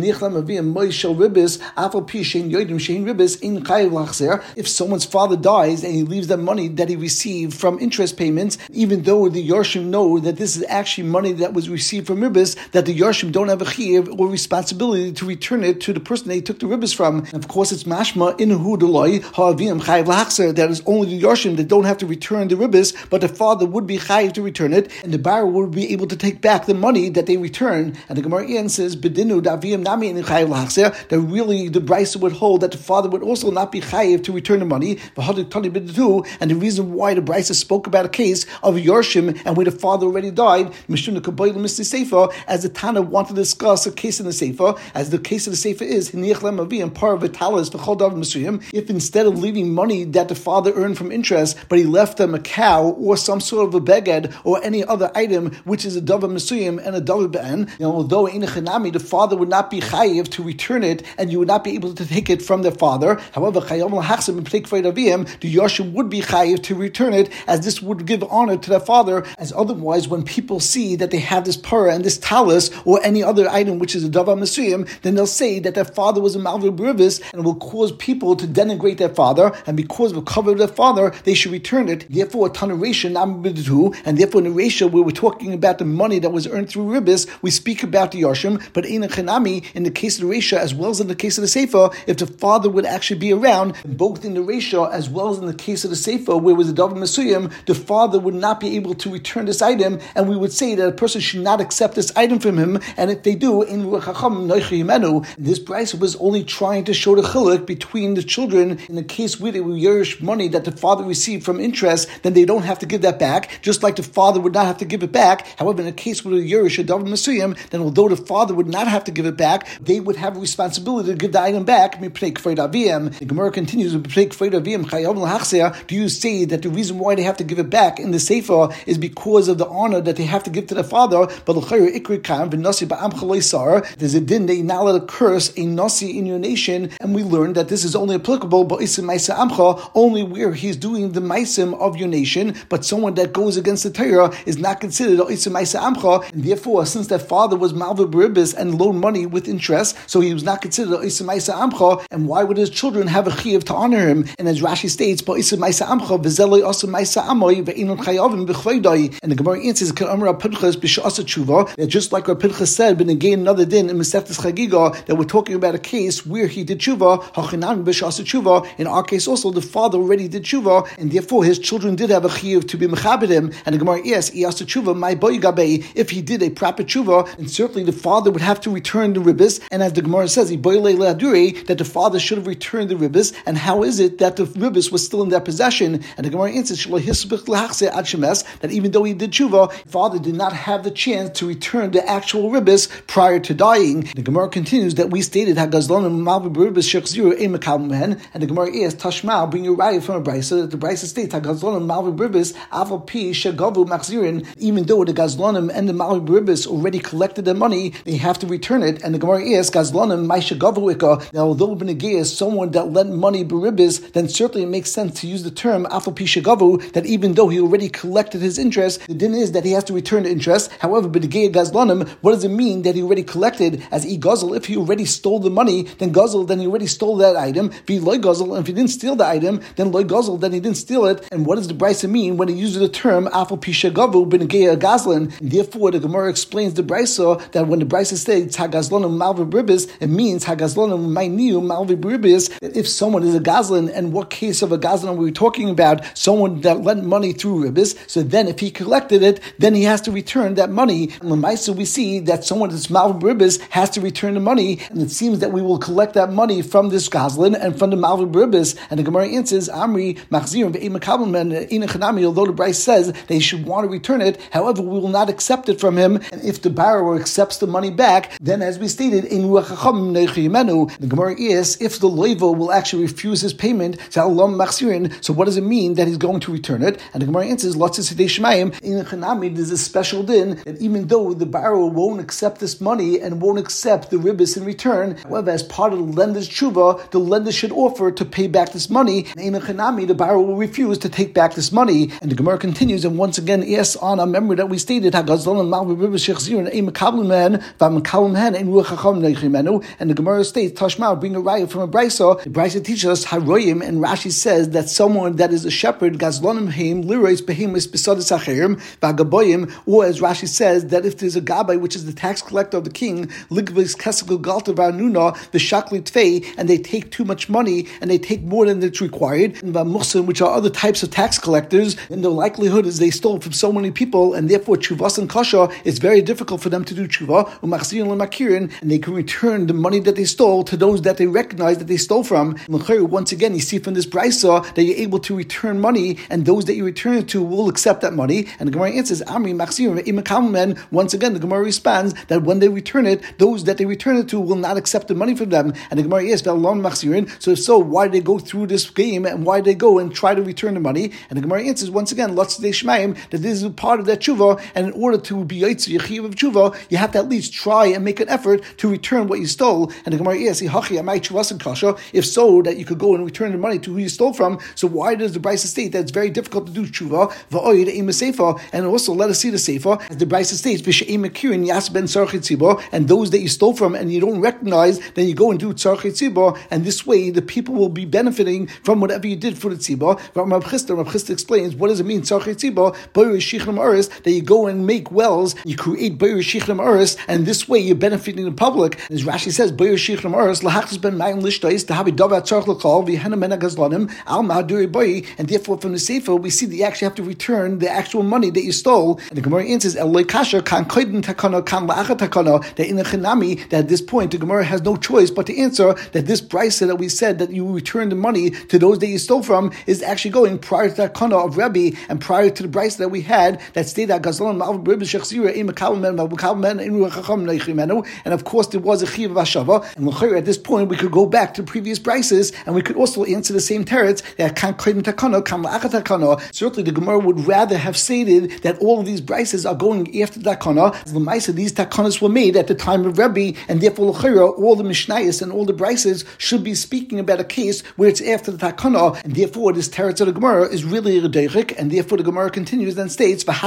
if someone's father dies and he leaves the money that he received from interest payments, even though the Yarshim know that this is actually money that was received from Ribbis, that the Yarshim don't have a chiyuv or responsibility to return it to the person they took the Ribbis from. And of course it's mashma in hu deloi ha'avim chayiv lahachzer, that is only the Yarshim that don't have to return the Ribbis, but the father would be chayiv to return it, and the borrower would be able to take back the money that they return. And the Gemara Ian says, Bedinu davim nami in chayiv lahachzer, that really the Brisa would hold that the father would also not be chayiv to return the money. And the reason why the Brisa spoke about a case of Yarshim and where the father already died, as the Tana wanted to discuss a case in the Sefer, as the case of the Sefer is, if instead of leaving money that the father earned from interest, but he left them a cow or some sort of a beged or any other item which is a davar mesuyim and a davar be'en, you know, although in a chenami the father would not be chayiv to return it and you would not be able to take it from the father. However, the Yarshim would be chayiv to return it, as this would give honor to their father, as otherwise when people see that they have this parah and this talus or any other item which is a davar mesuyim, then they'll say that their father was a malveh b'rivis and will cause people to denigrate their father, and because of the cover of their father, they should return it. Therefore, a ton of ratio, and therefore in the ratio where we're talking about the money that was earned through ribis, we speak about the Yarshim, but in a chenami, in the case of the ratio as well as in the case of the Sefer, if the father would actually be around, both in the ratio as well as in the case of the Sefer where it was a davar mesuyim, the father would not be able to return this item, and we would say that a person should not accept this item from him, and if they do, in this price was only trying to show the chiluk between the children. In the case where they were yerish money that the father received from interest, then they don't have to give that back, just like the father would not have to give it back. However, in a case where the yerish a davar mesuyim, then although the father would not have to give it back, they would have a responsibility to give the item back. The Gemara continues, do you say that the reason why they have to give it back in the Sefer is because of the honor that they have to give to the father? But there's a din that you're not allowed to curse a nasi in your nation, and we learned that this is only applicable but only where he's doing the maisim of your nation, but someone that goes against the Torah is not considered and therefore since that father was malveh b'ribis and loaned money with interest, so he was not considered and why would his children have a chiyuv to honor him? And as Rashi states, and the Gemara answers that just like Rav Pinchas said, but again another din in Masechtas Chagiga, that we're talking about a case where he did tshuva, in our case also the father already did tshuva, and therefore his children did have a chiyuv to be mechabed him. And the Gemara, yes, if he did a proper tshuva, and certainly the father would have to return the ribbis, and as the Gemara says, that the father should have returned the ribbis, and how is it that the ribbis was still in their possession? And the Gemara answers that even though he did tshuva, father did not have the chance to return the actual ribbis prior to dying. The Gemara continues that we stated and the Gemara is Tashma, bring your raya from a Brisa, that the Brisa states Aval Pi Shagavu Machzirin, even though the Gazlanim and the Malvi Beribis already collected their money, they have to return it. And the Gemara asks, Gazlanim, my Shagavu Ika. Now, although Benegay is someone that lent money Beribis, then certainly it makes sense to use the term Aval Pi Shagavu, that even though he already collected his interest, the din is that he has to return the interest. However, Benegay Gazlanim, what does it mean that he already collected? As E Guzzle, if he already stole the money, then Guzzle, then he already stole that item. If he Loy Guzzle, and if he didn't steal the item, then Loy Guzzle, then he didn't steal it. And what does the Brisa mean when he uses the term Afal Pi Shagavu Benegay Gazlan? Therefore, the Gemara explains the Brisa that when the Brisa says Hagazlanim Malvi Beribis, it means Hagazlanim Mainiu Malvi Beribis. That if someone is a Gazlan, and what case of a Gazlan were we talking about? Someone that lent money through ribis. So then, if he collected it, then he has to return that money. And Lemaisa, we see that someone that's Malvi Beribis has to return the money, and it seems that we will collect that money from this Gazlan and from the Malvi Beribis. And the Gemara answers, Amri Machzirim ve'emakabelmen inachanami. Although the Bryce says that he should want to return it, however, we will not accept it from him. And if the borrower accepts the money back, then, as we stated, in the Gemara is if the loiva will actually refuse his payment, so what does it mean that he's going to return it? And the Gemara answers, in there's a special din that even though the borrower won't accept this money and won't accept the ribis in return, however, as part of the lender's tshuva, the lender should offer to pay back this money, and the borrower will refuse to take back this money. And the Gemara continues and once again asks on a memory that we stated, and the Gemara states, Tashma, bring a raya from a Brisa. The Brisa teaches us Haroyim, and Rashi says that someone that is a shepherd, Gazlonim Haim, Lirois Behemis Besadis Acherim, Vagaboyim, or as Rashi says, that if there's a Gabai, which is the tax collector of the king, Ligvis Kesel Galta Varnuna, the Shakli Tvei, and they take too much money, and they take more than it's required, and Vamusim, which are other types of tax collectors, and the likelihood is they stole from so many people, and therefore Chuvas and Kasha, it's very difficult for them to do Chuva, and they can return the money that they stole to those that they recognize that they stole from. And once again, you see from this Brisa that you're able to return money, and those that you return it to will accept that money. And the Gemara answers, Amri Machzir, once again, the Gemara responds that when they return it, those that they return it to will not accept the money from them. And the Gemara asks, so if so, why did they go through this game, and why did they go and try to return the money? And the Gemara answers once again, that this is part of that tshuva, and in order to be Yaitzi Yechiv of tshuva, you have to at least try and make an effort to return what you stole. And the Gemara asks, if so, that you could go and return the money to who you stole from, so why does the Brisa state that it's very difficult to do tshuva? And also let us see the sefer, as the Brisa states, and those that you stole from and you don't recognize, then you go and do tzarchei tzibor, and this way the people will be benefiting from whatever you did for the tzibor. Rav Chisda, Rav Chisda explains, what does it mean, tzarchei tzibor? That you go and make wells, you create boyer shichrim aris, and this way you're benefiting the public. As Rashi says, boyer shichrim aris lahachas ben mayim lishtais to have a davar tzarch l'kol v'hena mena gazlanim al ma'aduri boy, and therefore from the sefer we see that you actually have to return the actual money that you stole. And the Gemara answers, eloi kasher kan koiden takana kan la'achat takana, that in the chinami, that at this point the Gemara has no choice but to answer that this brisa that we said that you return the money to those that you stole from is actually going prior to that kana of Rebbe and prior to the brisa that we had that stated that Gazlan Malv Beribis Shechzira Im Kalmen Malkalmen in Ruachacham Neichimenu, and of course there was a Chiv Vashava. And at this point we could go back to previous brises and we could also answer the same teretz that kan kodim takana kan la'achat takana. Certainly the Gemara would rather have stated that all of these brises are going after the takana. As the Maisa, these takanas were made at the time of Rebbe, and therefore all the Mishnayos and all the brises should be speaking about a case where it's after the takana, and therefore this teretz of the Gemara is really a deichik, and therefore the Gemara continues and states, now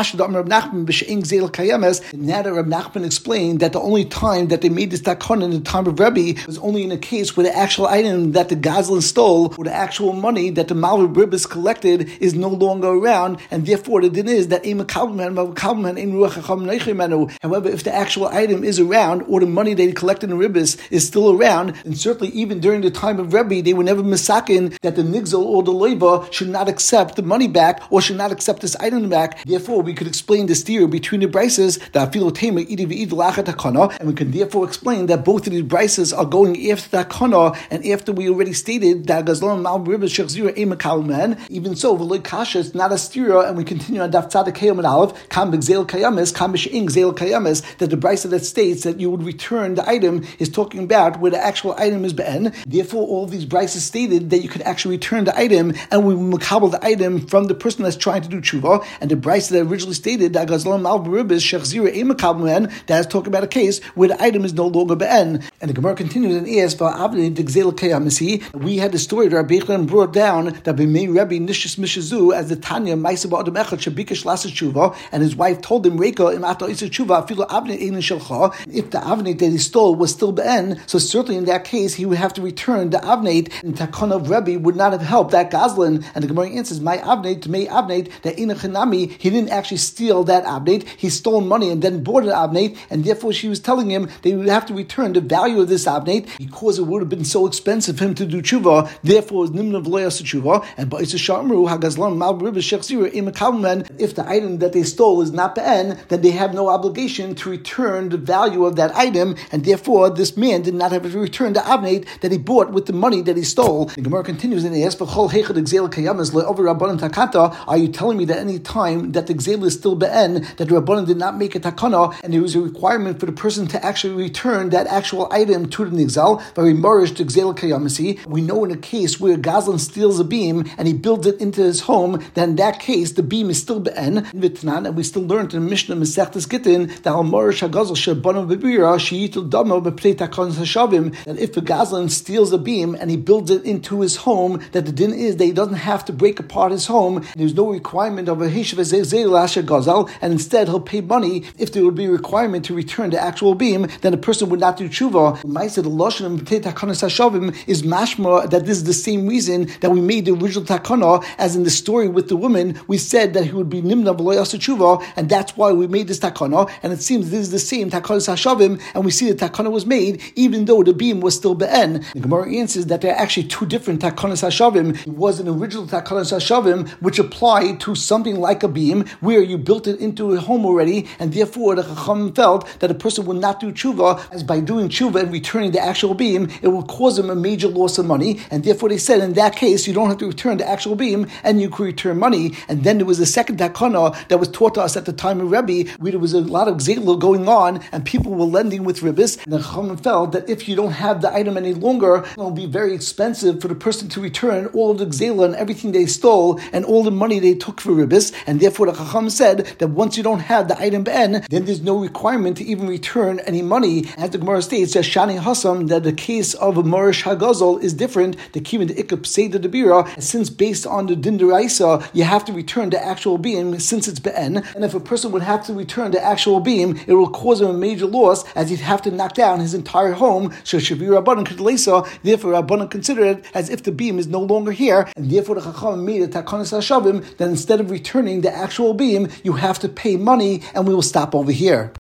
that Reb Nachman explained that the only time that they made this takana in the time of Rebbe was only in a case where the actual item that the Gazlan stole, or the actual money that the Malvi Beribis collected, is no longer around, and therefore the din is that however, if the actual item is around, or the money they collected in Ribis is still around, and certainly even during the time of Rebbe, they were never misakin that the nigzel or the leiva should not accept the money back, or should not accept this item back. Therefore, we could explain this theory between the brises that afilotema idi v'id lachat hakana, and we can therefore explain that both of these brises are going after that kana, and after we already stated that Gazlan Mal Beribis Shechzira Ema Kalman. Even so, v'loy kasha, it's not a stira, and we continue on Daf Tzadik Kayam and Aleph Kam b'Gzeil Kayamis Kam b'She'ing Gzeil Kayamis, that the brisa that states that you would return the item is talking about where the actual item is be'en. Therefore, all of these brises stated that you could actually return the item, and we will makabel the item from the person person that's trying to do tshuva, and the brayso that originally stated that Gazlan Mal Beribis Shechzira Emakabel Ben, that is talking about a case where the item is no longer be'en. And the Gemara continues in Es Va'avnei Degzel Kayamisi. We had the story that Rabbi Yochanan brought down that B'mei Rabbi Nishis Mishazu as the Tanya Ma'aseh Ba'adam Echad Shabikesh Lasa Tshuva, and his wife told him Reika Im Ata Isa Tshuva Afilu Avnei Ein Shelcha. If the avnei that he stole was still be'en, so certainly in that case he would have to return the avnei, and Takana of Rebbe would not have helped that Gazlan. And the Gemara answers, my avnei to me avnei that Ein Chanami, he didn't actually steal that avnei, he stole money and then bought an avnei, and therefore she was telling him they would have to return the value of this avnei because it would have been so expensive for him to do tshuva. Therefore, it was nimna v'lo yasa tshuva. And ba'isa shamru hagazlan mal b'ribba shechzira imakalman. If the item that they stole is not be'en, then they have no obligation to return the value of that item, and therefore this man did not have to return the avnei that he bought with the money that he stole. The Gemara continues and he asks, are you telling me that any time that the gzela is still be'en, that the Rabbanan did not make a takana, and there was a requirement for the person to actually return that actual item to the nigzal, very marish to gzela kayamasi? We know in a case where Gazlan steals a beam and he builds it into his home, then in that case the beam is still be'en, and we still learned in the Mishnah Masechtas Gittin that al marish hagazal shebanav bebira sheyitul damo beplei takonas hashavim, that if a Gazlan steals a beam and he builds it into his home, that the din is that he doesn't have to break apart his home. There's no requirement of a hishav zeh gazal, and instead he'll pay money. If there would be a requirement to return the actual beam, then a person would not do tshuva. Ma'aseh the lashon beplei takonas hashavim is mashma that this is the same reason that we made the original takana, as in the story with the woman, we said that he would be nimna v'lo yasa tshuva, and that's why we made this takana. And it seems this is the same takonas hashavim, and we see the takana was made even though the beam was still be'en. The Gemara answers that there are actually two different takonas hashavim. It was an original takonas hashavim which applied to something like a beam where you built it into a home already, and therefore the Chacham felt that a person would not do tshuva, as by doing tshuva and returning the actual beam, it will cause him a major loss of money, and therefore they said in that case you don't have to return the actual beam and you could return money. And then there was a second takana that was taught to us at the time of Rebbe, where there was a lot of gzela going on and people were lending with ribbis, and the Chacham felt that if you don't have the item any longer, it will be very expensive for the person to return all of the gzela and everything they stole and all the money they took for ribbis, and therefore the Chacham said that once you don't have the item ben, then there's no requirement to even return any money. As the Gemara states, that Shani Hassam, that the case of a Marish Hagazal is different, the Kivin the Ikab Seder the Bira, since based on the Din Deraisa, you have to return the actual beam since it's be'en, and if a person would have to return the actual beam, it will cause him a major loss, as he'd have to knock down his entire home. So Shavir Rabbanan Kedlesa, therefore Rabbanan consider it as if the beam is no longer here, and therefore the Chacham made a Takonis Hashavim that instead of returning the actual beam, you have to pay money, and we will stop over here.